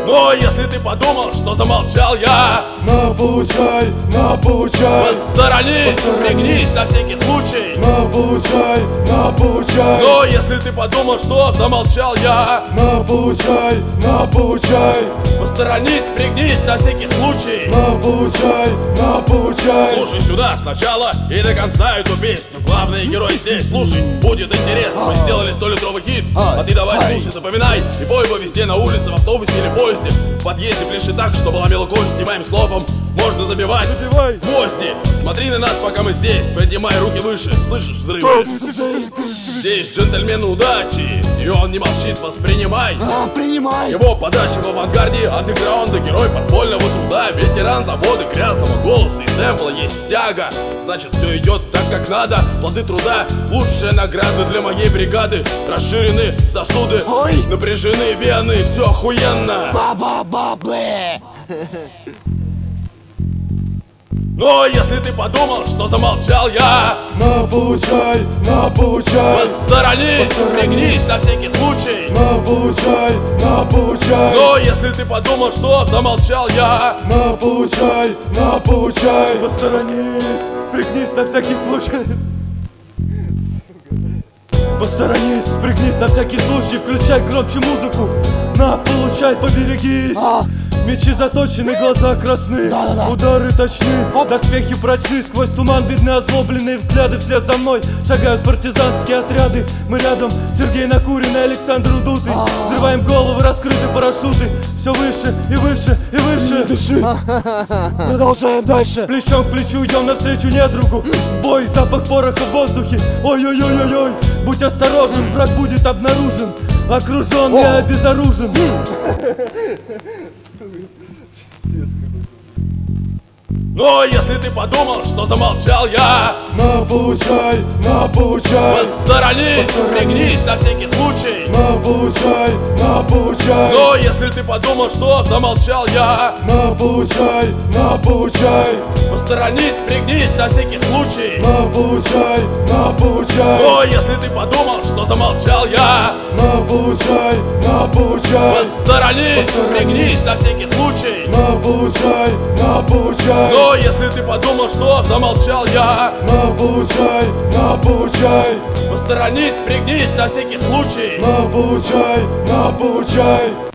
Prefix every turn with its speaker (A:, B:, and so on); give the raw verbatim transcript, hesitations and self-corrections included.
A: Но если ты подумал, что замолчал я,
B: на получай, на получай,
A: посторонись, пригнись на всякий случай.
B: на получай, на получай,
A: Но если ты подумал, что замолчал я,
B: на получай, на получай,
A: посторонись, пригнись на всякий случай.
B: на получай, на получай.
A: Слушай сюда сначала и до конца эту песню. Главный герой здесь, слушай, будет интересно. Мы сделали столитровый хит, а ты давай слушай, запоминай и пой его везде, на улице, в автобусе или поезде. В подъезде пляши так, чтобы ломило кости. Моим словом можно забивать
B: Забивай.
A: гвозди. Смотри на нас, пока мы здесь, поднимай руки выше. Слышишь взрывы? Здесь джентльмен удачи, и он не молчит, воспринимай.
C: А, принимай.
A: Его подача в авангарде, андеграунда, герой подпольного труда, ветеран завода грязного голоса и сэмпла. Есть тяга, значит все идет так, как надо. Плоды труда, лучшая награда для моей бригады. Расширены сосуды,
C: Ой.
A: напряжены вены, все охуенно.
C: Ба-ба-ба-бле.
A: Но если ты подумал, что замолчал я,
B: На получай, на получай,
A: посторонись, пригнись на всякий случай.
B: на получай, на получай,
A: Но если ты подумал, что замолчал я,
B: на получай, на получай,
D: Посторонись, пригнись на всякий случай. Посторонись, пригнись на всякий случай. Включай громче музыку. На, получай, поберегись.
C: А.
D: Мечи заточены, глаза красны.
C: Да-да-да.
D: Удары точны, доспехи прочны. Сквозь туман видны озлобленные взгляды. Вслед за мной шагают партизанские отряды. Мы рядом, Сергей Накуренный, Александр Удутый.
C: А.
D: Взрываем головы, раскрыты парашюты. Все выше и выше и выше.
B: дыши. Продолжаем дальше.
D: Плечом к плечу идем навстречу недругу. В бой, запах пороха в воздухе. Ой-ой-ой-ой-ой, будь осторожен, враг будет обнаружен. Окружен, я обезоружен.
A: но если ты подумал, что замолчал я,
B: На получай, на получай,
A: посторонись, пригнись на всякий случай.
B: на получай, на получай,
A: Но если ты подумал, что замолчал я,
B: на получай, на получай,
A: посторонись, пригнись на всякий случай.
B: на получай, на получай,
A: Но если ты подумал, что замолчал я,
B: на получай, на получай,
A: посторонись, пригнись на всякий случай.
B: на получай, на получай,
A: Но если ты подумал, что замолчал я,
B: на получай, на получай,
A: посторонись, пригнись на всякий случай.
B: на получай, на получай.